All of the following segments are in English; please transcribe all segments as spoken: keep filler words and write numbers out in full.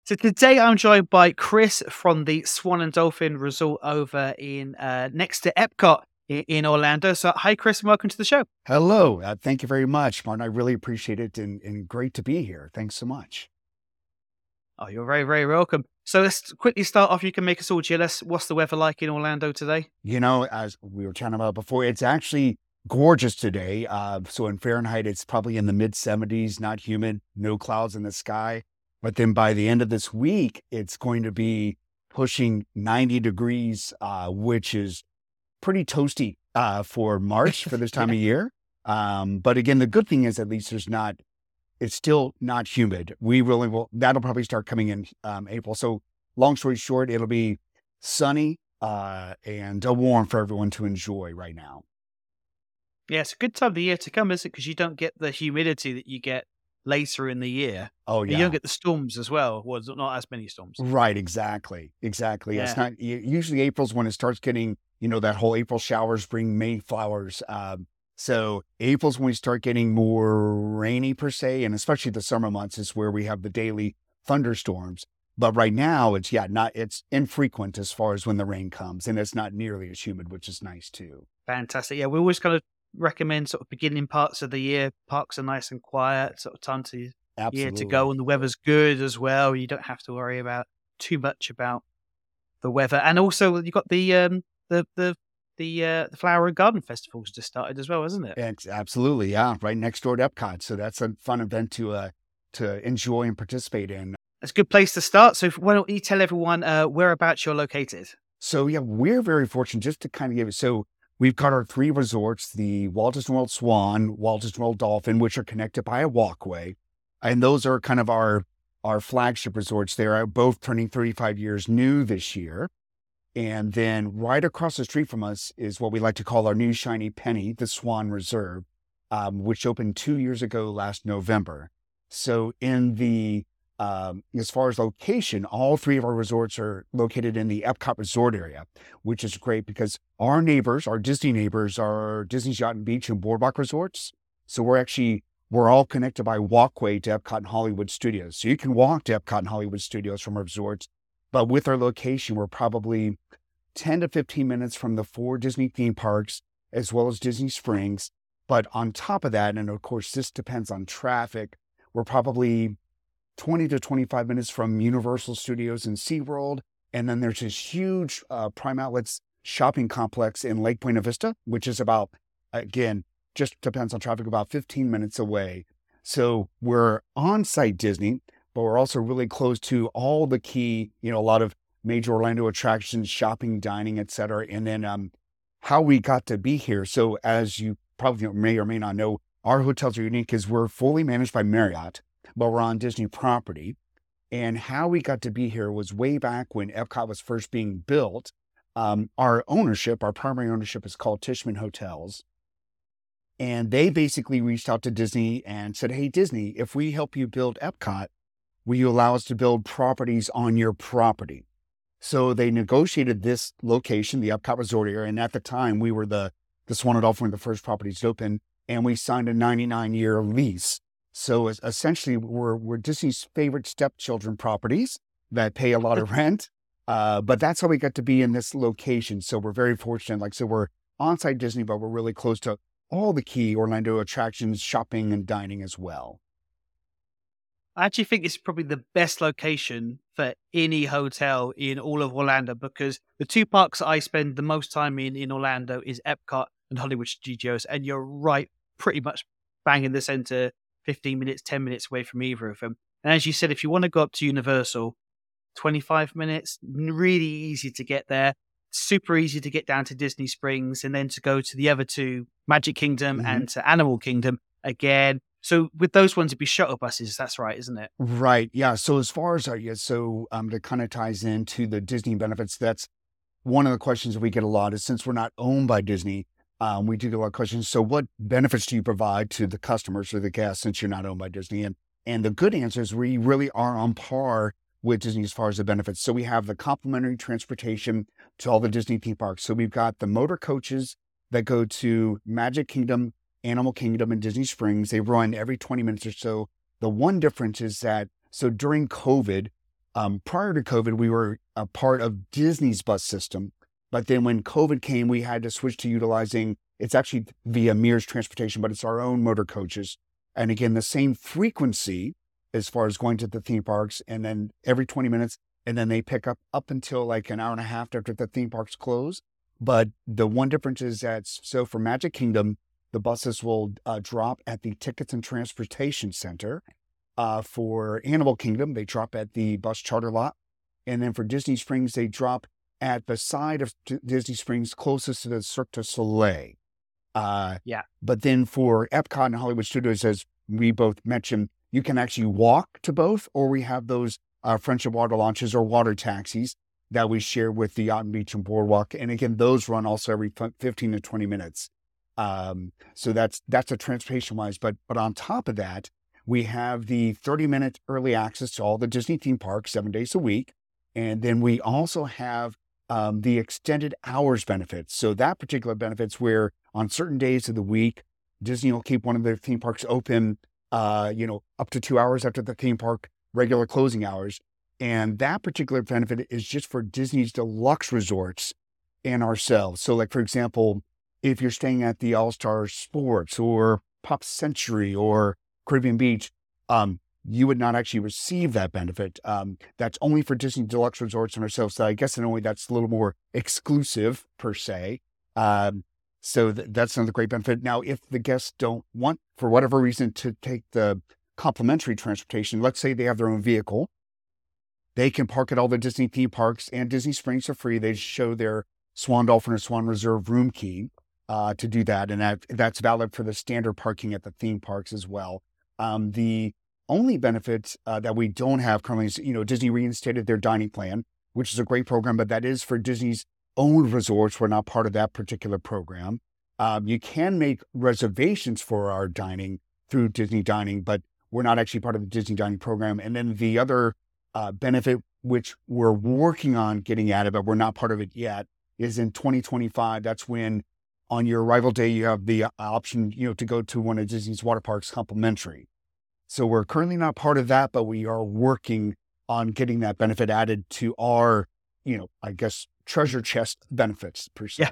So today I'm joined by Chris from the Swan and Dolphin Resort over in uh, next to Epcot in, in Orlando. So hi, Chris, and welcome to the show. Hello. Uh, thank you very much, Martin. I really appreciate it and, and great to be here. Thanks so much. Oh, you're very, very welcome. So let's quickly start off. You can make us all jealous. What's the weather like in Orlando today? You know, as we were chatting about before, it's actually gorgeous today. Uh, so in Fahrenheit, it's probably in the mid seventies, not humid, no clouds in the sky. But then by the end of this week, it's going to be pushing ninety degrees, uh, which is pretty toasty uh, for March for this time Yeah. of year. Um, but again, the good thing is at least there's not it's still not humid. We really will, that'll probably start coming in um, April. So long story short, it'll be sunny uh, and uh, warm for everyone to enjoy right now. Yeah, it's a good time of the year to come, isn't it? Because you don't get the humidity that you get later in the year. Oh And you don't yeah, get the storms as well. Well, there's not as many storms. right. Exactly. Exactly. It's Yeah. not u- usually April's when it starts getting, you know, that whole April showers bring May flowers. Um, so April's when we start getting more rainy per se, and especially the summer months is where we have the daily thunderstorms. But right now it's, yeah, not, it's infrequent as far as when the rain comes, and it's not nearly as humid, which is nice too. Fantastic. Yeah, we always kind of recommend sort of beginning parts of the year. Parks are nice and quiet, sort of time to year to go, Absolutely. and the weather's good as well. You don't have to worry about too much about the weather. And also, you've got the um the the the uh, the flower and garden festivals just started as well, isn't it? It's absolutely, yeah, right next door to Epcot. So that's a fun event to uh to enjoy and participate in. It's a good place to start. So, if, why don't you tell everyone uh, whereabouts you're located? So yeah, we're very fortunate just to kind of give it. So we've got our three resorts, the Walt Disney World Swan, Walt Disney World Dolphin, which are connected by a walkway. And those are kind of our our flagship resorts. They are both turning thirty-five years new this year. And then right across the street from us is what we like to call our new shiny penny, the Swan Reserve, um, which opened two years ago last November. So in the um, as far as location, all three of our resorts are located in the Epcot Resort area, which is great because our neighbors, our Disney neighbors, are Disney's Yacht and Beach and Boardwalk Resorts. So we're actually we're all connected by walkway to Epcot and Hollywood Studios. So you can walk to Epcot and Hollywood Studios from our resorts, but with our location, we're probably ten to fifteen minutes from the four Disney theme parks, as well as Disney Springs. But on top of that, and of course, this depends on traffic, we're probably twenty to twenty-five minutes from Universal Studios and SeaWorld. And then there's this huge uh, Prime Outlets shopping complex in Lake Buena Vista, which is about, again, just depends on traffic, about fifteen minutes away. So we're on site Disney, but we're also really close to all the key, you know, a lot of major Orlando attractions, shopping, dining, et cetera. And then um, how we got to be here. So as you probably may or may not know, our hotels are unique because we're fully managed by Marriott, but we're on Disney property. And how we got to be here was way back when Epcot was first being built. Um, our ownership, our primary ownership is called Tishman Hotels. And they basically reached out to Disney and said, hey, Disney, if we help you build Epcot, will you allow us to build properties on your property? So they negotiated this location, the Epcot Resort area. And at the time, we were the, the Swan and Dolphin, were the first properties to open, and we signed a ninety-nine year lease. So it's essentially, we're, we're Disney's favorite stepchildren properties that pay a lot of rent. Uh, but that's how we got to be in this location. So we're very fortunate. Like, so we're on-site Disney, but we're really close to all the key Orlando attractions, shopping and dining as well. I actually think it's probably the best location for any hotel in all of Orlando because the two parks that I spend the most time in in Orlando is Epcot and Hollywood Studios, and you're right, pretty much bang in the center, fifteen minutes, ten minutes away from either of them. And as you said, if you want to go up to Universal, twenty-five minutes, really easy to get there. Super easy to get down to Disney Springs and then to go to the other two, Magic Kingdom Mhm. and to Animal Kingdom again. So with those ones, it'd be shuttle buses. That's right, isn't it? Right. Yeah. So as far as our, yeah, so um, that kind of ties into the Disney benefits. That's one of the questions that we get a lot is since we're not owned by Disney, um, we do get a lot of questions. So what benefits do you provide to the customers or the guests since you're not owned by Disney? And, and the good answer is we really are on par with Disney as far as the benefits. So we have the complimentary transportation to all the Disney theme parks. So we've got the motor coaches that go to Magic Kingdom, Animal Kingdom, and Disney Springs. They run every twenty minutes or so. The one difference is that, so during COVID, Um, prior to COVID, we were a part of Disney's bus system. But then when COVID came, we had to switch to utilizing, it's actually via Mears Transportation, but it's our own motor coaches. And again, the same frequency as far as going to the theme parks, and then every twenty minutes, and then they pick up up until like an hour and a half after the theme parks close. But the one difference is that, so for Magic Kingdom, the buses will uh, drop at the Tickets and Transportation Center. Uh, for Animal Kingdom, they drop at the bus charter lot. And then for Disney Springs, they drop at the side of D- Disney Springs closest to the Cirque du Soleil. Uh, Yeah. But then for Epcot and Hollywood Studios, as we both mentioned, you can actually walk to both, or we have those uh, Friendship water launches or water taxis that we share with the Yacht and Beach and Boardwalk. And again, those run also every fifteen to twenty minutes. Um, so that's that's a transportation wise. But but on top of that, we have the thirty minute early access to all the Disney theme parks seven days a week. And then we also have um, the extended hours benefits. So that particular benefit's where on certain days of the week, Disney will keep one of their theme parks open, uh, you know, up to two hours after the theme park regular closing hours. And that particular benefit is just for Disney's deluxe resorts and ourselves. So like, for example, if you're staying at the All-Star Sports or Pop Century or Caribbean Beach, um, you would not actually receive that benefit. Um, that's only for Disney Deluxe Resorts and ourselves. So I guess in a way that's a little more exclusive per se. Um, so th- that's another great benefit. Now, if the guests don't want, for whatever reason, to take the complimentary transportation, let's say they have their own vehicle, they can park at all the Disney theme parks and Disney Springs for free. They show their Swan Dolphin or Swan Reserve room key uh, to do that. And that, that's valid for the standard parking at the theme parks as well. Um, the only benefit uh, that we don't have currently is, you know, Disney reinstated their dining plan, which is a great program, but that is for Disney's own resorts. We're not part of that particular program. Um, you can make reservations for our dining through Disney Dining, but we're not actually part of the Disney Dining program. And then the other uh, benefit, which we're working on getting added, but we're not part of it yet, is in twenty twenty-five. That's when on your arrival day, you have the option, you know, to go to one of Disney's water parks complimentary. So we're currently not part of that, but we are working on getting that benefit added to our, you know, I guess, treasure chest benefits per se. Yeah.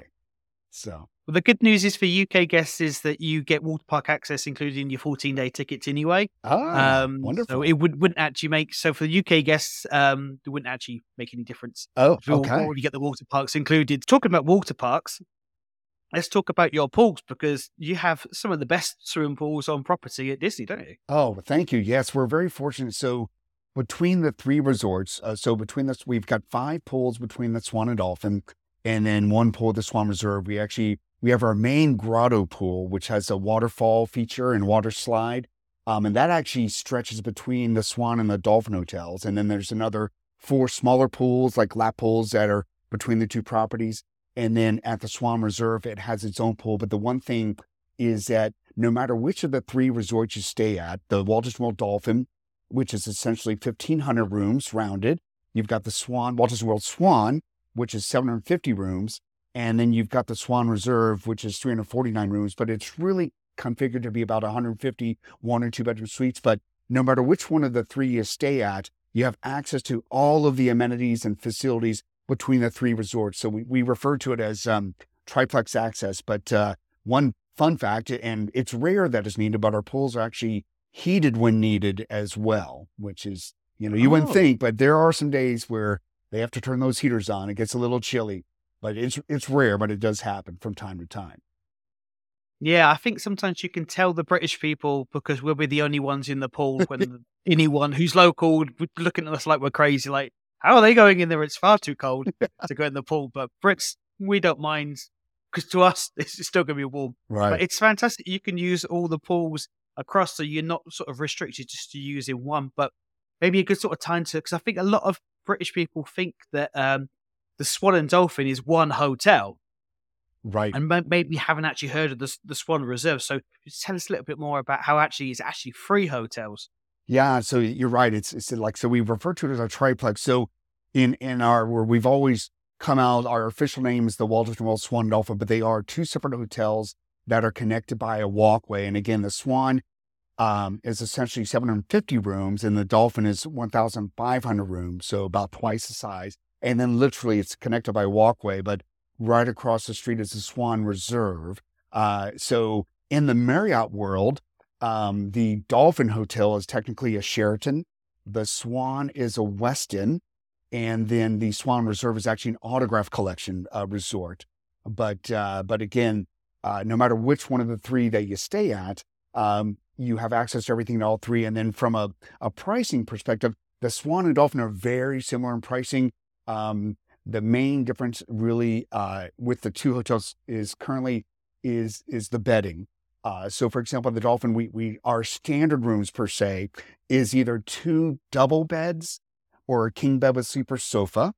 So Well, the good news is for U K guests is that you get water park access included in your fourteen day tickets anyway. ah, Um, wonderful. So it would, wouldn't actually make, so for the U K guests, um, it wouldn't actually make any difference. Oh, We'll okay. already get the water parks included. Talking about water parks, let's talk about your pools, because you have some of the best swimming pools on property at Disney, don't you? Oh, thank you. Yes, we're very fortunate. So between the three resorts, uh, so between us, we've got five pools between the Swan and Dolphin, and then one pool at the Swan Reserve. We actually, we have our main grotto pool, which has a waterfall feature and water slide. Um, and that actually stretches between the Swan and the Dolphin hotels. And then there's another four smaller pools, like lap pools, that are between the two properties. And then at the Swan Reserve, it has its own pool. But the one thing is that no matter which of the three resorts you stay at, the Walt Disney World Dolphin, which is essentially fifteen hundred rooms rounded. You've got the Swan, Walt Disney World Swan, which is seven hundred fifty rooms. And then you've got the Swan Reserve, which is three hundred forty-nine rooms, but it's really configured to be about one hundred fifty one or two bedroom suites. But no matter which one of the three you stay at, you have access to all of the amenities and facilities between the three resorts. So we, we refer to it as um, triplex access. But uh, one fun fact, and it's rare that it's needed, but our pools are actually heated when needed as well, which is, you know, you oh. wouldn't think, but there are some days where they have to turn those heaters on. It gets a little chilly, but it's it's rare, but it does happen from time to time. Yeah, I think sometimes you can tell the British people, because we'll be the only ones in the pool when anyone who's local would be looking at us like we're crazy, like, how are they going in there? It's far too cold to go in the pool. But Brits, we don't mind, because to us, it's still going to be warm. Right. But it's fantastic. You can use all the pools across, so you're not sort of restricted just to using one. But maybe a good sort of time to, because I think a lot of British people think that um, the Swan and Dolphin is one hotel. Right. And maybe haven't actually heard of the, the Swan Reserve. So just tell us a little bit more about how actually it's actually three hotels. Yeah, so you're right. It's it's like, so we refer to it as our triplex. So in in our, where we've always come out, our official name is the Walt Disney World Swan Dolphin, but they are two separate hotels that are connected by a walkway. And again, the Swan um, is essentially seven hundred fifty rooms, and the Dolphin is one thousand five hundred rooms, so about twice the size. And then literally it's connected by walkway, but right across the street is the Swan Reserve. Uh, so in the Marriott world, um, the Dolphin Hotel is technically a Sheraton. The Swan is a Westin. And then the Swan Reserve is actually an Autograph Collection uh, resort. But uh, but again, uh, no matter which one of the three that you stay at, um, you have access to everything in all three. And then from a, a pricing perspective, the Swan and Dolphin are very similar in pricing. Um, the main difference really uh, with the two hotels is currently is is the bedding. Uh, so for example, the Dolphin, we we our standard rooms per se is either two double beds or a king bed with sleeper sofa.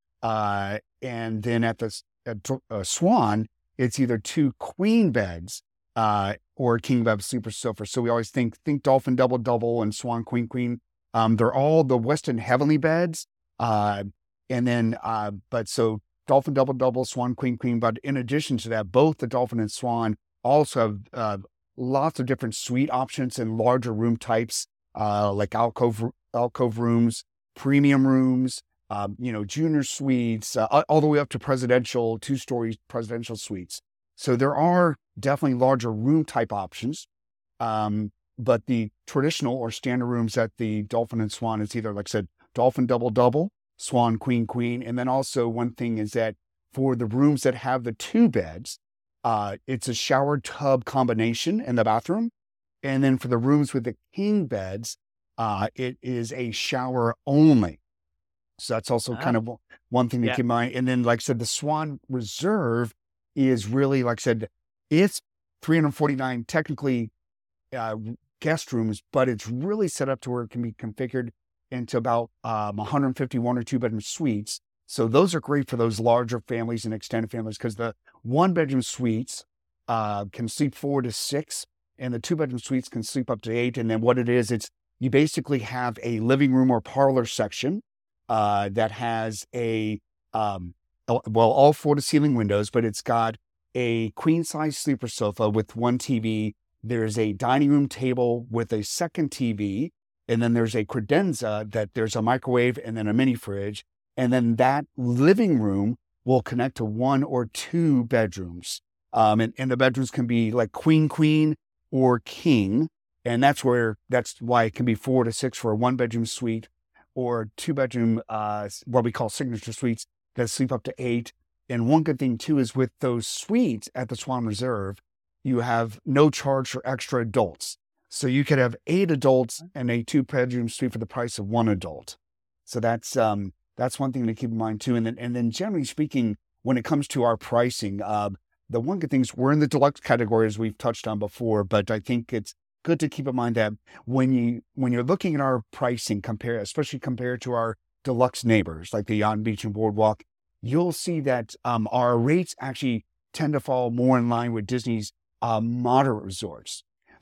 Uh, and then at the at, uh, Swan, it's either two queen beds uh, or a king bed with sleeper sofa. So we always think think Dolphin double double and Swan queen queen. Um, they're all the Westin Heavenly beds. Uh, and then, uh, but so Dolphin double double, Swan queen queen. But in addition to that, both the Dolphin and Swan also have uh, lots of different suite options and larger room types, uh, like alcove alcove rooms, premium rooms, um, you know, junior suites, uh, all the way up to presidential, two-story presidential suites. So there are definitely larger room type options. Um, but the traditional or standard rooms at the Dolphin and Swan is either, like I said, Dolphin double double, Swan queen queen. And then also one thing is that for the rooms that have the two beds, uh, it's a shower tub combination in the bathroom. And then for the rooms with the king beds, Uh, it is a shower only. So that's also Ah, kind of one thing to yeah. keep in mind. And then, like I said, the Swan Reserve is really, like I said, it's three hundred forty-nine technically uh, guest rooms, but it's really set up to where it can be configured into about um, one hundred fifty one or two bedroom suites. So those are great for those larger families and extended families because the one bedroom suites uh, can sleep four to six, and the two bedroom suites can sleep up to eight. And then what it is, it's you basically have a living room or parlor section uh, that has a, um, well, all floor to ceiling windows, but it's got a queen size sleeper sofa with one T V. There's a dining room table with a second T V. And then there's a credenza that there's a microwave and then a mini fridge. And then that living room will connect to one or two bedrooms. Um, and, and the bedrooms can be like queen, queen or king. And that's where, that's why it can be four to six for a one bedroom suite or two bedroom, uh, what we call signature suites that sleep up to eight. And one good thing too, is with those suites at the Swan Reserve, you have no charge for extra adults. So you could have eight adults in a two bedroom suite for the price of one adult. So that's, um, that's one thing to keep in mind too. And then, and then generally speaking, when it comes to our pricing, uh, the one good thing is we're in the deluxe category as we've touched on before, but I think it's good to keep in mind that when you when you're looking at our pricing, compare especially compared to our deluxe neighbors like the Yacht and Beach and Boardwalk, you'll see that um, our rates actually tend to fall more in line with Disney's uh, moderate resorts.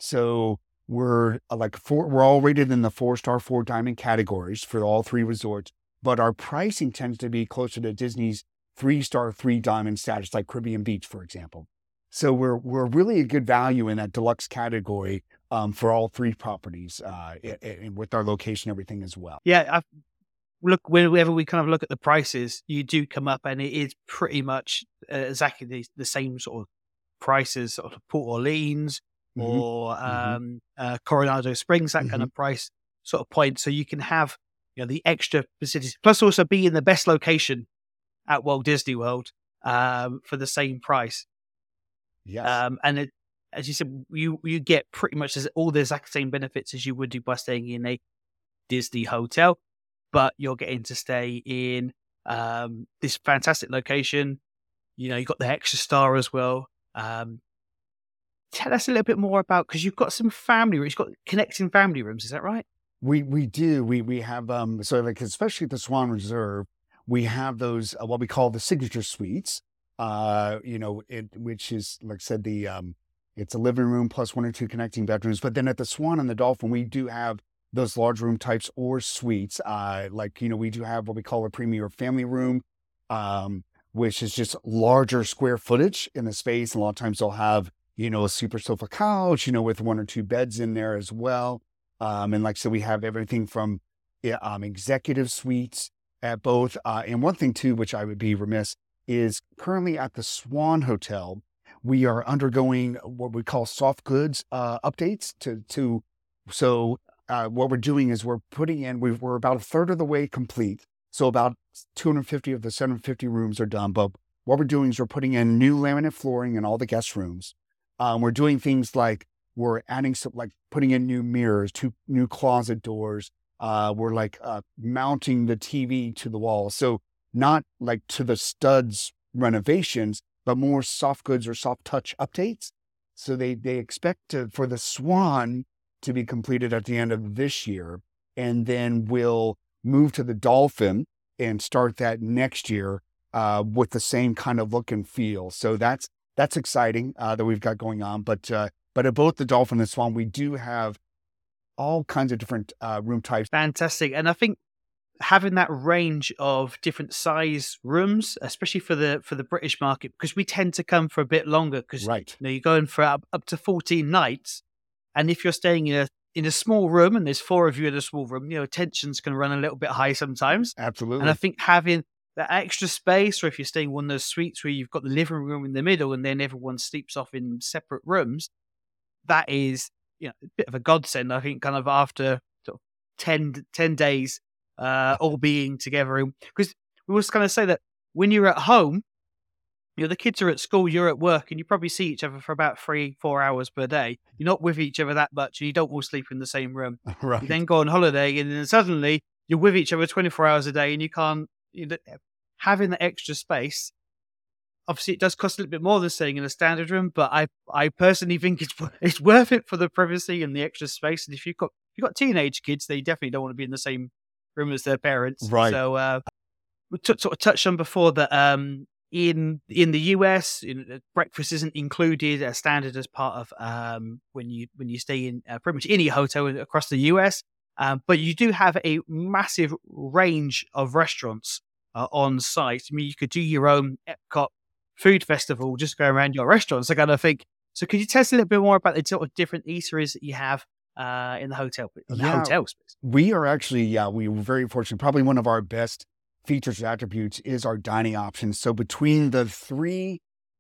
So we're uh, like four, we're all rated in the four star, four diamond categories for all three resorts, but our pricing tends to be closer to Disney's three star, three diamond status, like Caribbean Beach, for example. So we're we're really a good value in that deluxe category um, for all three properties, uh, and with our location, everything as well. Yeah, I've, look, whenever we kind of look at the prices, you do come up, and it is pretty much uh, exactly the, the same sort of prices, sort of Port Orleans Mm-hmm. or Mm-hmm. um, uh, Coronado Springs, that kind Mm-hmm. of price sort of point. So you can have, you know, the extra facilities, plus also be in the best location at Walt Disney World um, for the same price. Yes. Um, and it, as you said, you you get pretty much all the exact same benefits as you would do by staying in a Disney hotel, but you're getting to stay in um, this fantastic location. You know, you've got the extra star as well. Um, tell us a little bit more about, because you've got some family rooms, you've got connecting family rooms. Is that right? We we do. We we have um so like especially at the Swan Reserve, we have those uh, what we call the signature suites. Uh, you know, it which is like I said, the um it's a living room plus one or two connecting bedrooms. But then at the Swan and the Dolphin, we do have those large room types or suites. Uh, like you know, we do have what we call a premier family room, um, which is just larger square footage in the space. And a lot of times they'll have you know, a super sofa couch, you know, with one or two beds in there as well. Um, and like I said, we have everything from yeah, um, executive suites at both. Uh, and one thing too, which I would be remiss, is currently at the Swan Hotel, we are undergoing what we call soft goods uh, updates to, to so uh, what we're doing is we're putting in, we've, we're about a third of the way complete. So about two hundred fifty of the seven hundred fifty rooms are done. But what we're doing is we're putting in new laminate flooring in all the guest rooms. Um, we're doing things like we're adding some, like putting in new mirrors, two new closet doors. Uh, we're like uh, mounting the T V to the wall. So not like to the studs renovations, but more soft goods or soft touch updates. So they, they expect to, for the Swan to be completed at the end of this year. And then we'll move to the Dolphin and start that next year uh, with the same kind of look and feel. So that's, that's exciting uh, that we've got going on. But, uh, but at both the Dolphin and Swan, we do have all kinds of different uh, room types. Fantastic. And I think having that range of different size rooms, especially for the for the British market, because we tend to come for a bit longer, because right. you know, you're going for up, up to fourteen nights. And if you're staying in a in a small room and there's four of you in a small room, you know, tensions can run a little bit high sometimes. Absolutely. And I think having that extra space, or if you're staying in one of those suites where you've got the living room in the middle and then everyone sleeps off in separate rooms, that is, you know, a bit of a godsend, I think, kind of after sort of ten, ten days uh, all being together. Because we was kind of say that when you're at home, you know, the kids are at school, you're at work, and you probably see each other for about three, four hours per day. You're not with each other that much, and you don't all sleep in the same room. Right. You then go on holiday, and then suddenly you're with each other twenty-four hours a day, and you can't, you know, having the extra space. Obviously, it does cost a little bit more than staying in a standard room, but I, I personally think it's it's worth it for the privacy and the extra space. And if you've got if you've got teenage kids, they definitely don't want to be in the same room as their parents. Right. So uh, we t- sort of touched on before that um, in in the U S, you know, breakfast isn't included as standard as part of um, when you when you stay in uh, pretty much any hotel across the U S. Um, but you do have a massive range of restaurants uh, on site. I mean, you could do your own Epcot food festival, just go around your restaurants, I kind of think. So could you tell us a little bit more about the sort of different eateries that you have uh, in the hotel, in the yeah, hotel space? We are actually, yeah, we were very fortunate. Probably one of our best features and attributes is our dining options. So between the three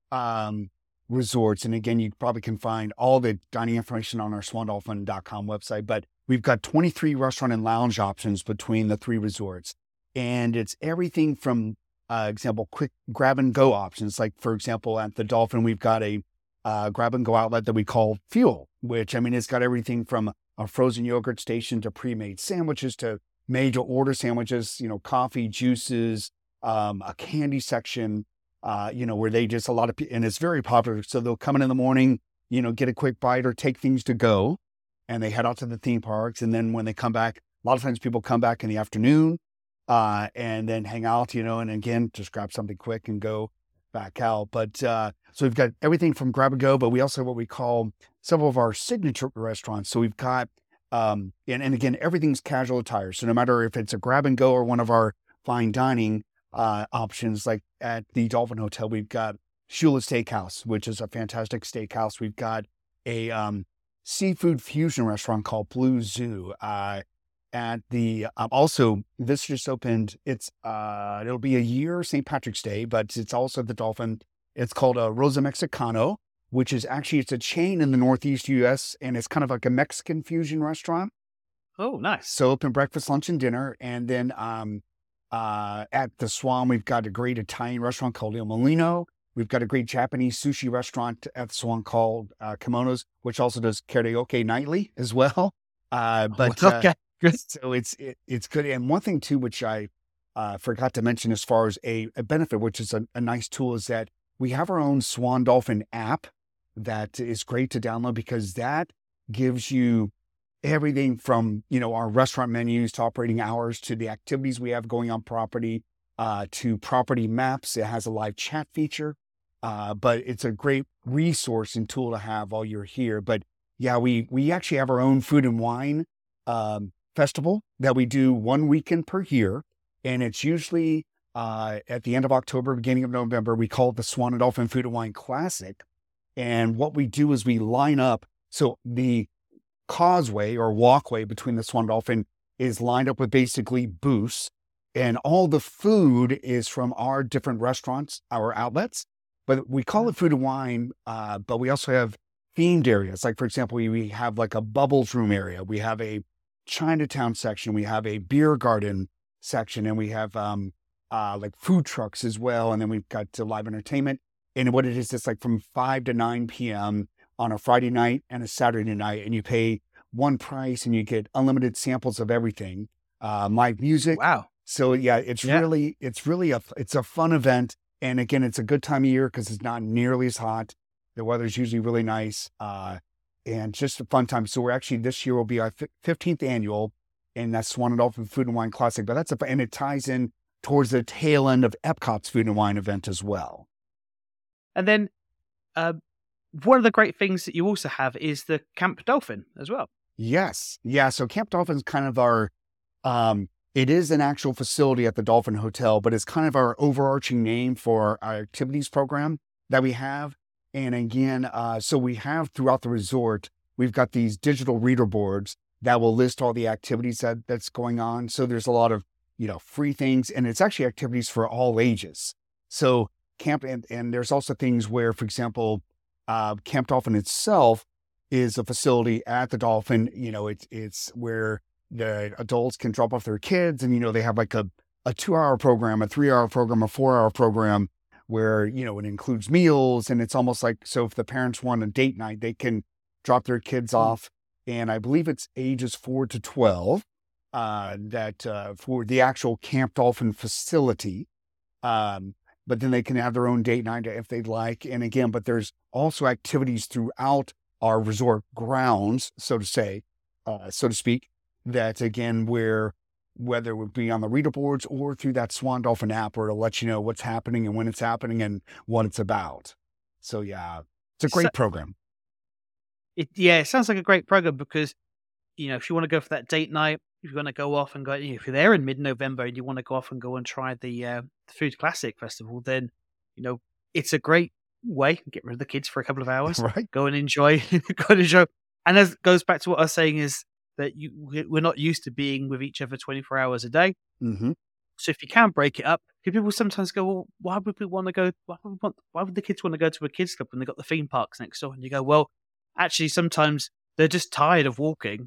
um, resorts, and again, you probably can find all the dining information on our swan dolphin dot com website, but we've got twenty-three restaurant and lounge options between the three resorts. And it's everything from Uh, example, quick grab and go options. Like, for example, at the Dolphin, we've got a uh, grab and go outlet that we call Fuel, which, I mean, it's got everything from a frozen yogurt station to pre-made sandwiches to made to order sandwiches, you know, coffee, juices, um, a candy section, uh, you know, where they just, a lot of people, and it's very popular. So they'll come in in the morning, you know, get a quick bite or take things to go, and they head out to the theme parks. And then when they come back, a lot of times people come back in the afternoon, uh, and then hang out, you know, and again, just grab something quick and go back out. But, uh, so we've got everything from grab and go, but we also have what we call several of our signature restaurants. So we've got, um, and, and again, everything's casual attire. So no matter if it's a grab and go or one of our fine dining, uh, options, like at the Dolphin Hotel, we've got Shula Steakhouse, which is a fantastic steakhouse. We've got a, um, seafood fusion restaurant called Blue Zoo, uh, at the, um, also, this just opened, it's, uh, it'll be a year, Saint Patrick's Day, but it's also the Dolphin. It's called a Rosa Mexicano, which is actually, it's a chain in the Northeast U S, and it's kind of like a Mexican fusion restaurant. Oh, nice. So open breakfast, lunch, and dinner. And then, um, uh, at the Swan, we've got a great Italian restaurant called Il Molino. We've got a great Japanese sushi restaurant at the Swan called, uh, Kimonos, which also does karaoke nightly as well. Uh, but, okay. uh, So it's it, it's good. And one thing too, which I uh, forgot to mention as far as a, a benefit, which is a, a nice tool, is that we have our own Swan Dolphin app that is great to download, because that gives you everything from, you know, our restaurant menus to operating hours to the activities we have going on property, uh, to property maps. It has a live chat feature, uh, but it's a great resource and tool to have while you're here. But yeah, we we actually have our own food and wine um, festival that we do one weekend per year. And it's usually uh, at the end of October, beginning of November. We call it the Swan and Dolphin Food and Wine Classic. And what we do is we line up. So the causeway or walkway between the Swan Dolphin is lined up with basically booths, and all the food is from our different restaurants, our outlets. But we call it food and wine, uh, but we also have themed areas. Like, for example, we, we have like a bubbles room area. We have a Chinatown section. We have a beer garden section, and we have um, uh, like food trucks as well. And then we've got uh, live entertainment. And what it is, it's like from five to nine p.m. on a Friday night and a Saturday night. And you pay one price and you get unlimited samples of everything, uh, live music. Wow. So yeah, it's Yeah. really, it's really a, it's a fun event. And again, it's a good time of year because it's not nearly as hot. The weather's usually really nice, uh, and just a fun time. So we're actually, this year will be our fifteenth annual, and that's Swan and Dolphin Food and Wine Classic. But that's a, and it ties in towards the tail end of Epcot's Food and Wine event as well. And then uh, one of the great things that you also have is the Camp Dolphin as well. Yes. Yeah. So Camp Dolphin is kind of our, um, it is an actual facility at the Dolphin Hotel, but it's kind of our overarching name for our activities program that we have. And again, uh, so we have throughout the resort, we've got these digital reader boards that will list all the activities that that's going on. So there's a lot of, you know, free things, and it's actually activities for all ages. So camp, and, and there's also things where, for example, uh, Camp Dolphin itself is a facility at the Dolphin. You know, it's, it's where the adults can drop off their kids, and, you know, they have like a, a two hour program, a three hour program, a four hour program where, you know, it includes meals, and it's almost like, so if the parents want a date night, they can drop their kids off. And I believe it's ages four to twelve, uh, that, uh, for the actual Camp Dolphin facility. Um, but then they can have their own date night if they'd like. And again, but there's also activities throughout our resort grounds, so to say, uh, so to speak, that again, where whether it would be on the reader boards or through that Swan Dolphin app, where it'll let you know what's happening and when it's happening and what it's about. So yeah, it's a great So, program. It, yeah, it sounds like a great program because, you know, if you want to go for that date night, if you want to go off and go, if you're there in mid-November and you want to go off and go and try the, uh, the Food Classic Festival, then, you know, it's a great way to get rid of the kids for a couple of hours, right? Go and enjoy, go and enjoy. And as goes back to what I was saying is that you we're not used to being with each other twenty-four hours a day. Mm-hmm. So if you can break it up, because people sometimes go, well, why would we want to go? Why would, we want, why would the kids want to go to a kids club when they got the theme parks next door? And you go, well, actually, sometimes they're just tired of walking,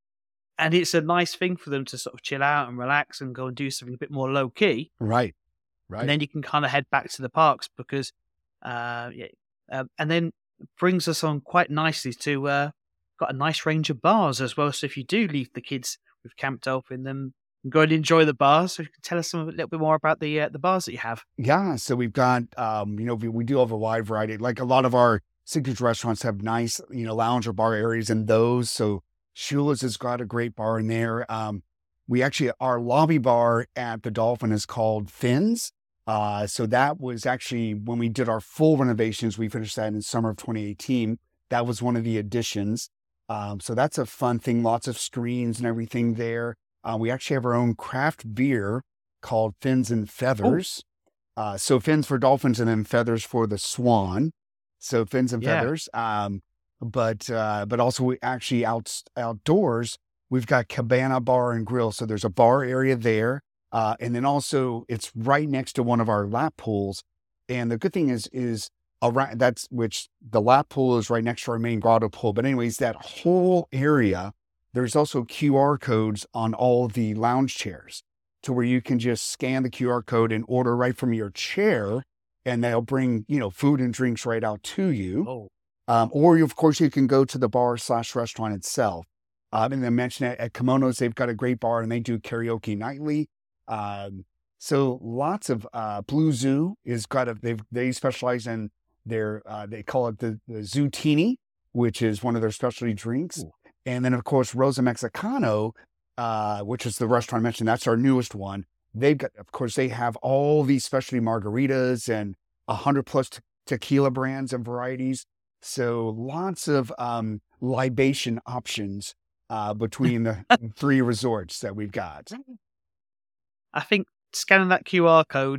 and it's a nice thing for them to sort of chill out and relax and go and do something a bit more low key. Right, right. And then you can kind of head back to the parks because, uh, yeah, uh, and then brings us on quite nicely to uh, got a nice range of bars as well. So if you do leave the kids with Camp Dolphin, then go and enjoy the bars. So you can tell us some, a little bit more about the uh, the bars that you have. Yeah, so we've got, um, you know, we, we do have a wide variety. Like a lot of our signature restaurants have nice, you know, lounge or bar areas in those. So Shula's has got a great bar in there. Um, we actually, our lobby bar at the Dolphin is called Finn's. Uh, so that was actually when we did our full renovations, we finished that in summer of twenty eighteen. That was one of the additions. Um, so that's a fun thing. Lots of screens and everything there. Uh, we actually have our own craft beer called Fins and Feathers. Oh. Uh, so Fins for dolphins and then feathers for the swan. So Fins and Yeah. Feathers. Um, but, uh, but also we actually out, outdoors, we've got Cabana Bar and Grill. So there's a bar area there. Uh, and then also it's right next to one of our lap pools. And the good thing is, is around that's which the lap pool is right next to our main grotto pool. But anyways, that whole area, there's also Q R codes on all the lounge chairs to where you can just scan the Q R code and order right from your chair, and they'll bring, you know, food and drinks right out to you. Oh. Um, or you, of course, you can go to the bar slash restaurant itself. Um, and I mentioned at, at Kimonos, they've got a great bar and they do karaoke nightly. Um, so lots of, uh, Blue Zoo is got a, they've, they specialize in their, uh, they call it the, the Zootini, which is one of their specialty drinks. Ooh. And then of course, Rosa Mexicano, uh, which is the restaurant I mentioned, that's our newest one. They've got, of course, they have all these specialty margaritas and a hundred plus te- tequila brands and varieties. So lots of, um, libation options, uh, between the three resorts that we've got. I think scanning that Q R code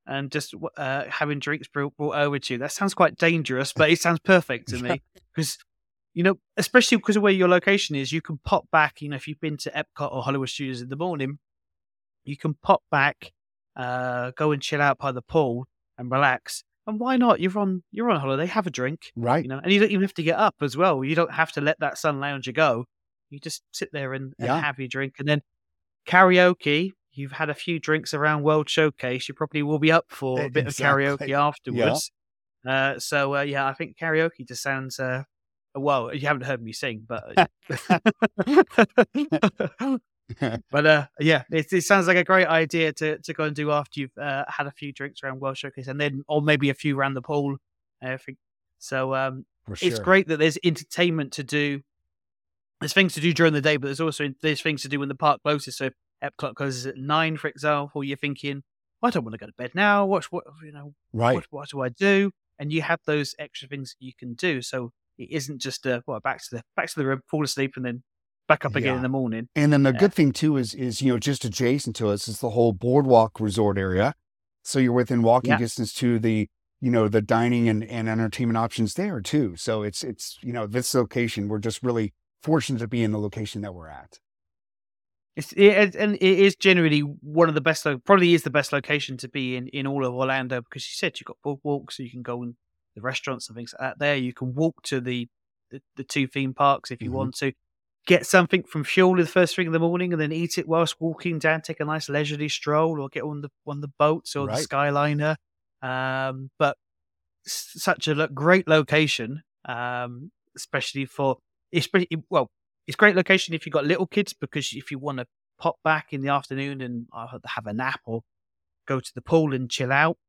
and just uh, having drinks brought, brought over to you. That sounds quite dangerous, but it sounds perfect to me because, you know, especially because of where your location is, you can pop back. You know, if you've been to Epcot or Hollywood Studios in the morning, you can pop back, uh, go and chill out by the pool and relax. And why not? You're on you're on holiday. Have a drink, Right. you know, and you don't even have to get up as well. You don't have to let that sun lounger go. You just sit there and, and Yeah. have your drink, and then karaoke. You've had a few drinks around World Showcase. You probably will be up for a bit Exactly. of karaoke afterwards. Yeah. Uh, so uh, yeah, I think karaoke just sounds. Uh, well, you haven't heard me sing, but but uh, yeah, it, it sounds like a great idea to to go and do after you've uh, had a few drinks around World Showcase, and then or maybe a few around the pool. I think so. Um, For sure. It's great that there's entertainment to do. There's things to do during the day, but there's also there's things to do when the park closes. So if Epcot closes at nine, for example, you're thinking, well, I don't want to go to bed now. What what you know? Right. What what do I do? And you have those extra things you can do. So it isn't just a well back to the back to the room, fall asleep, and then back up again Yeah. in the morning. And then the Yeah. good thing too is, is, you know, just adjacent to us is the whole boardwalk resort area. So you're within walking Yeah. distance to the, you know, the dining and, and entertainment options there too. So it's, it's, you know, this location, we're just really fortunate to be in the location that we're at. It's it, and it is generally one of the best, lo- probably is the best location to be in, in all of Orlando because you said you've got boardwalks, so you can go in the restaurants and things like that there. You can walk to the, the, the two theme parks if you Mhm. want to. Get something from Fuel the first thing in the morning and then eat it whilst walking down, take a nice leisurely stroll or get on the on the boats or Right. the Skyliner. Um, but s- such a lo- great location, um, especially for, especially, well, it's a great location if you've got little kids because if you want to pop back in the afternoon and uh, have a nap or go to the pool and chill out,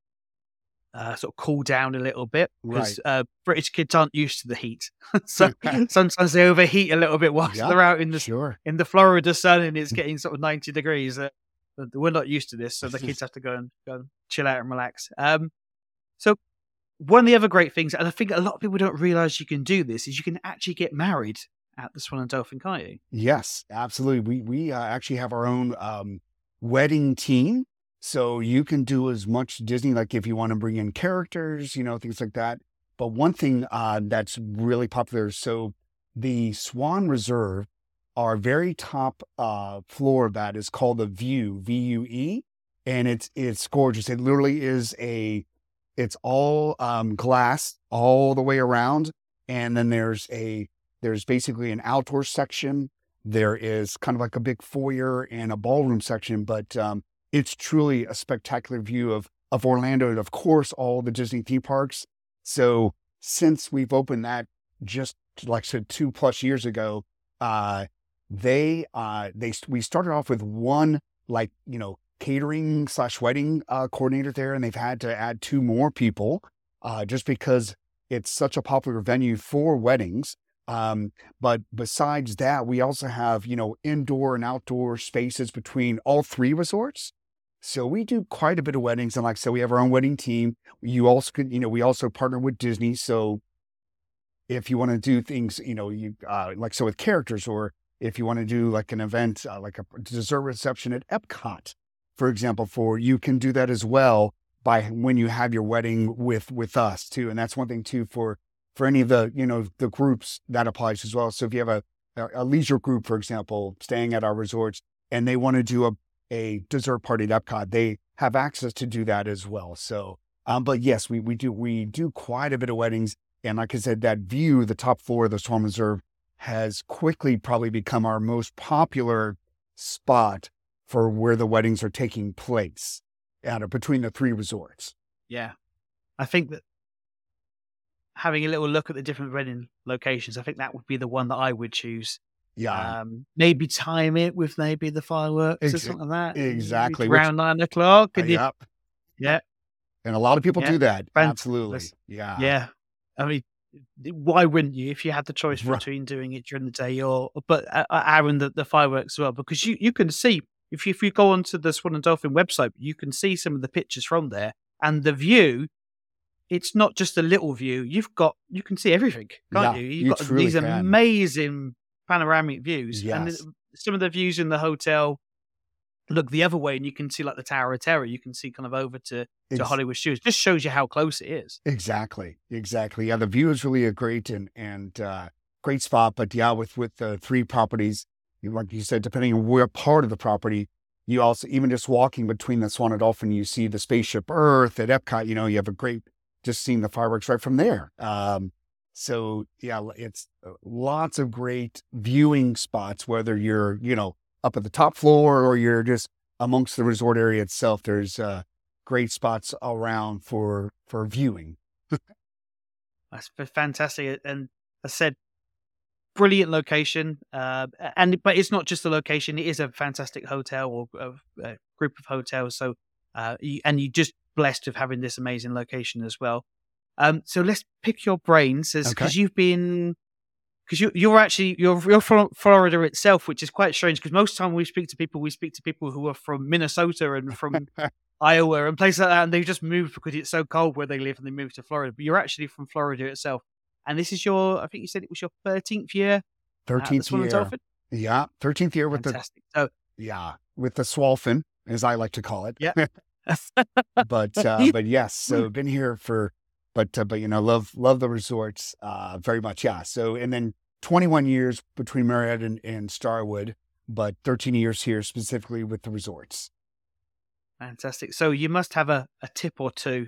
uh, sort of cool down a little bit because Right. uh, British kids aren't used to the heat, so sometimes they overheat a little bit whilst Yeah, they're out in the sure. in the Florida sun and it's getting sort of ninety degrees. Uh, but we're not used to this, so the kids have to go and go and chill out and relax. Um, so one of the other great things, and I think a lot of people don't realize you can do this, is you can actually get married at the Swan and Dolphin Kayak. Yes, absolutely. We, we uh, actually have our own um, wedding team. So you can do as much Disney, like if you want to bring in characters, you know, things like that. But one thing uh, that's really popular, so the Swan Reserve, our very top uh, floor of that is called the Vue, V U E, and it's it's gorgeous. It literally is a, it's all um, glass all the way around, and then there's a there's basically an outdoor section. There is kind of like a big foyer and a ballroom section, but um, it's truly a spectacular view of, of Orlando and, of course, all the Disney theme parks. So since we've opened that just like I said, two plus years ago, uh, they, uh, they, we started off with one, like, you know, catering slash wedding uh, coordinator there, and they've had to add two more people uh, just because it's such a popular venue for weddings. Um, but besides that, we also have, you know, indoor and outdoor spaces between all three resorts. So we do quite a bit of weddings. And like I said, we have our own wedding team. You also could, you know, we also partner with Disney. So if you want to do things, you know, you, uh, like, so with characters, or if you want to do like an event, uh, like a dessert reception at Epcot, for example, for, you can do that as well by when you have your wedding with, with us too. And that's one thing too, for, for any of the, you know, the groups that applies as well. So if you have a, a leisure group, for example, staying at our resorts and they want to do a, a dessert party at Epcot, they have access to do that as well. So, um, but yes, we, we do, we do quite a bit of weddings. And like I said, that view, the top floor of the Swan Reserve, has quickly probably become our most popular spot for where the weddings are taking place out of between the three resorts. Yeah. I think that having a little look at the different wedding locations, I think that would be the one that I would choose. Yeah. Um, maybe time it with maybe the fireworks or Exa- something like that. exactly. Around nine o'clock. Uh, And you, yep. yeah. And a lot of people Yeah. do that. Fan- Absolutely. listen, Yeah. Yeah. I mean, why wouldn't you if you had the choice Right. between doing it during the day or, but uh, uh, Aaron, the, the fireworks as well? Because you, you can see, if you, if you go onto the Swan and Dolphin website, you can see some of the pictures from there and the view. It's not just a little view. You've got, you can see everything, can't Yeah, you? You've you got truly these can. amazing panoramic views. And Yes. the- some of the views in the hotel, look the other way and you can see like the Tower of Terror. You can see kind of over to, to Ex- Hollywood Studios. Just shows you how close it is. exactly. Exactly. Yeah. The view is really a great and, and, uh, great spot. But yeah, with, with the three properties, you- like you said, depending on where part of the property, you also, even just walking between the Swan and Dolphin, you see the spaceship Earth at Epcot, you know, you have a great, just seeing the fireworks right from there. Um, so yeah, it's uh, lots of great viewing spots, whether you're, you know, up at the top floor or you're just amongst the resort area itself. There's uh, great spots around for, for viewing. That's f- fantastic. And I said, brilliant location. Uh, and, but it's not just the location. It is a fantastic hotel or a, a group of hotels. So, uh, you, and you're just blessed with having this amazing location as well. Um, so let's pick your brains as, Okay. cause you've been, because you, you're actually you're you're from Florida itself, which is quite strange. Because most time we speak to people, we speak to people who are from Minnesota and from Iowa and places like that, and they've just moved because it's so cold where they live, and they moved to Florida. But you're actually from Florida itself, and this is your I think you said it was your thirteenth year at the thirteenth Swan and year. Dolphin. Yeah. thirteenth year with Fantastic. So the, yeah, with the Swolphin, as I like to call it. yeah, but, uh, but yes, so been here for, but, uh, but, you know, love, love the resorts, uh, very much. Yeah. So, and then twenty-one years between Marriott and, and Starwood, but thirteen years here specifically with the resorts. fantastic. So you must have a, a tip or two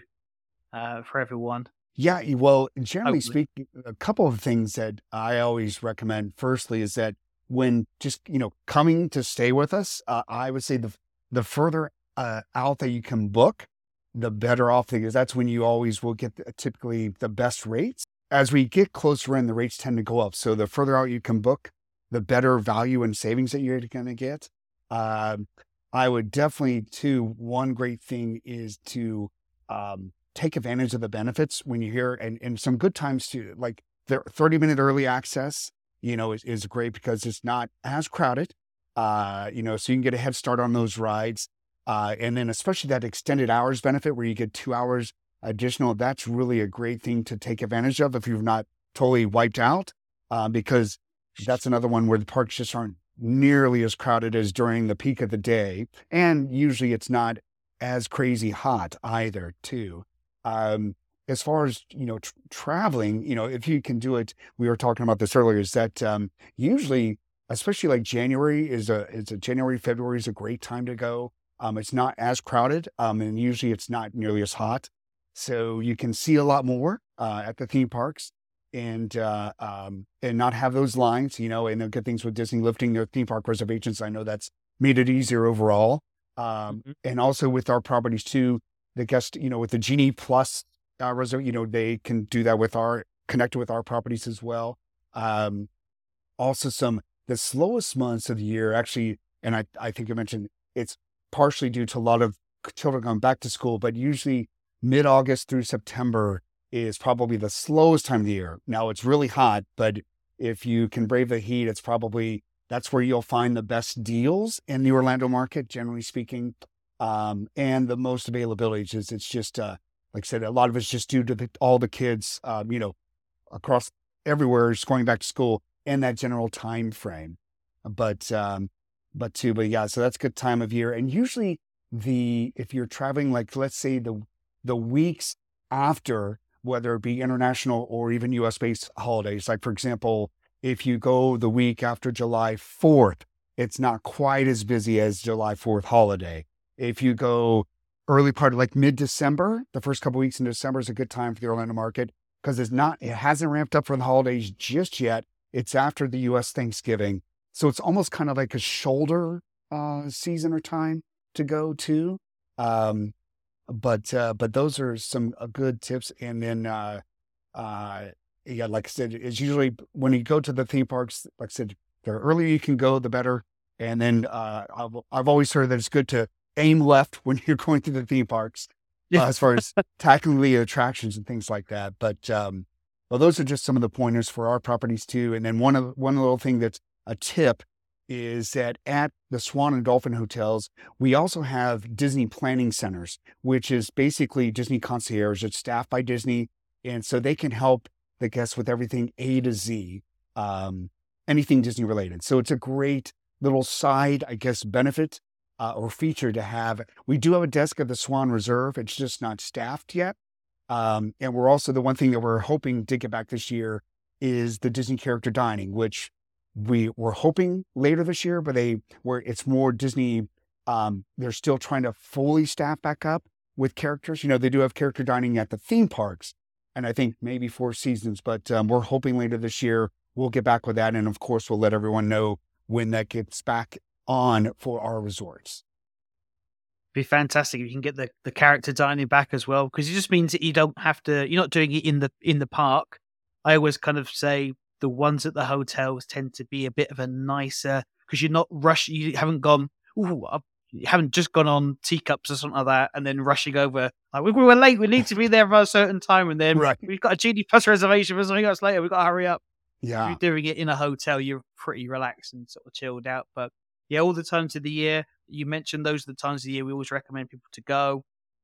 uh, for everyone. Yeah. Well, generally Hopefully. speaking, a couple of things that I always recommend. Firstly, is that when just, you know, coming to stay with us, uh, I would say the, the further uh, out that you can book, the better off, because that's when you always will get the, typically the best rates. As we get closer in, the rates tend to go up. So the further out you can book, the better value and savings that you're going to get. Um, I would definitely too, one great thing is to, um, take advantage of the benefits when you're here, and, and some good times too, like the thirty minute early access, you know, is, is great because it's not as crowded, uh, you know, so you can get a head start on those rides. Uh, and then especially that extended hours benefit where you get two hours additional, that's really a great thing to take advantage of if you're not totally wiped out, uh, because that's another one where the parks just aren't nearly as crowded as during the peak of the day. And usually it's not as crazy hot either too. Um, as far as, you know, tr- traveling, you know, if you can do it, we were talking about this earlier, is that, um, usually, especially like January is a, is a January, February is a great time to go. Um, it's not as crowded. Um, and usually it's not nearly as hot. So you can see a lot more, uh, at the theme parks and, uh, um, and not have those lines, you know, and they'll get things with Disney lifting their theme park reservations. I know that's made it easier overall. Um, Mhm. and also with our properties too, the guest, you know, with the Genie Plus, uh, reserve, you know, they can do that with our, connected with our properties as well. Um, also some, the slowest months of the year actually, and I, I think you mentioned it's partially due to a lot of children going back to school, but usually mid-August through September is probably the slowest time of the year. Now it's really hot, but if you can brave the heat, it's probably, that's where you'll find the best deals in the Orlando market, generally speaking. Um, and the most availability is just, it's just, uh, like I said, a lot of it's just due to the, all the kids, um, you know, across everywhere is going back to school in that general time frame. But, um, but too, but yeah, so that's a good time of year. And usually the, if you're traveling, like, let's say the, the weeks after, whether it be international or even U S based holidays, like for example, if you go the week after July fourth, it's not quite as busy as July fourth holiday. If you go early part of like mid-December, the first couple of weeks in December is a good time for the Orlando market because it's not, it hasn't ramped up for the holidays just yet. It's after the U S Thanksgiving. So it's almost kind of like a shoulder uh, season or time to go to. Um, but, uh, but those are some uh, good tips. And then, uh, uh, yeah, like I said, it's usually when you go to the theme parks, like I said, the earlier you can go, the better. And then uh, I've, I've always heard that it's good to aim left when you're going through the theme parks, Yeah. uh, as far as tackling the attractions and things like that. But um, well, those are just some of the pointers for our properties too. And then one of one little thing that's a tip is that at the Swan and Dolphin hotels, we also have Disney planning centers, which is basically Disney concierge. It's staffed by Disney. And so they can help the guests with everything A to Z, um, anything Disney related. So it's a great little side, I guess, benefit uh, or feature to have. We do have a desk at the Swan Reserve. It's just not staffed yet. Um, and we're also, the one thing that we're hoping to get back this year is the Disney character dining, which we were hoping later this year, but they where it's more Disney. Um, they're still trying to fully staff back up with characters. You know, they do have character dining at the theme parks, and I think maybe Four Seasons, but um, we're hoping later this year we'll get back with that. And of course, we'll let everyone know when that gets back on for our resorts. Be fantastic if you can get the, the character dining back as well, because it just means that you don't have to, you're not doing it in the in the park. I always kind of say the ones at the hotels tend to be a bit of a nicer, because you're not rushing, you haven't gone, ooh, I've, you haven't just gone on teacups or something like that and then rushing over. Like, we, we were late, we need to be there for a certain time, and then Right. we've got a Genie Plus reservation for something else later, we've got to hurry up. Yeah. If you're doing it in a hotel, you're pretty relaxed and sort of chilled out. But yeah, all the times of the year, you mentioned those are the times of the year we always recommend people to go.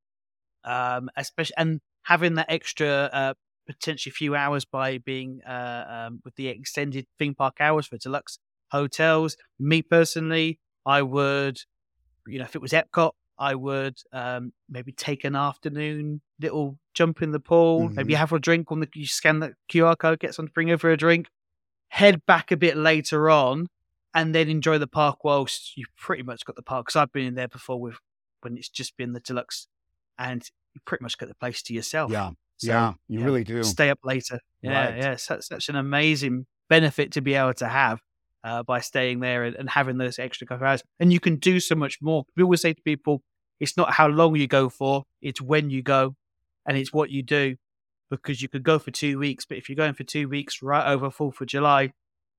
Um, especially, and having that extra uh, potentially few hours by being uh, um, with the extended theme park hours for deluxe hotels. Me personally, I would, you know, if it was Epcot, I would um, maybe take an afternoon little jump in the pool, Mhm. maybe have a drink on the, you scan the Q R code, get someone to bring over a drink, head back a bit later on, and then enjoy the park whilst you've pretty much got the park. Because I've been in there before with when it's just been the deluxe, and you pretty much get the place to yourself. Yeah. So, yeah. You yeah, really do. stay up later. Yeah, Right. yeah. Such, such an amazing benefit to be able to have uh, by staying there and, and having those extra couple hours. And you can do so much more. We always say to people, it's not how long you go for, it's when you go, and it's what you do. Because you could go for two weeks, but if you're going for two weeks right over fourth of July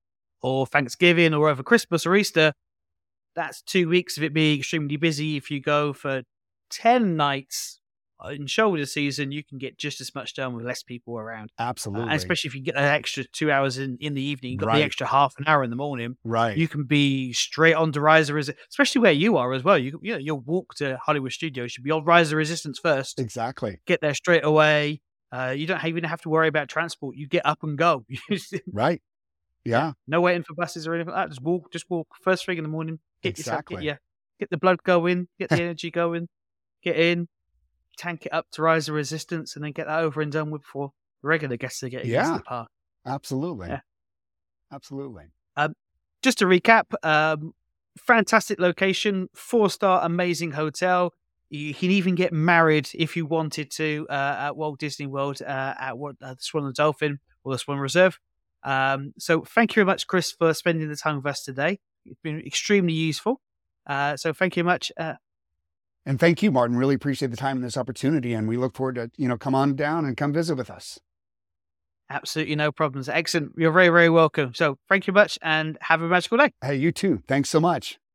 or Thanksgiving or over Christmas or Easter, that's two weeks of it being extremely busy. If you go for ten nights in shoulder season, you can get just as much done with less people around. Uh, Absolutely. and especially if you get an extra two hours in, in the evening, you've got Right. the extra half an hour in the morning. Right. You can be straight on to Rise of Resistance, especially where you are as well. You, you know, you'll walk to Hollywood Studios, you should be on Rise of Resistance first, Exactly. get there straight away. Uh, you don't even have to worry about transport. You get up and go. Right. Yeah. No waiting for buses or anything like that. Just walk, just walk. First thing in the morning, get yourself, Exactly. get your, get the blood going, get the energy going, get in, tank it up to Rise of Resistance, and then get that over and done with before regular guests are getting into Yeah. the park. Absolutely. Yeah. Absolutely. Um, just to recap, um, fantastic location, four star, amazing hotel. You can even get married if you wanted to uh, at Walt Disney World uh, at what uh, the Swan and Dolphin or the Swan Reserve. Um, so thank you very much, Chris, for spending the time with us today. It's been extremely useful. Uh, so thank you much. Uh, And thank you, Martin. Really appreciate the time and this opportunity. And we look forward to, you know, come on down and come visit with us. absolutely no problems. Excellent. You're very, very welcome. So thank you much and have a magical day. Hey, you too. Thanks so much.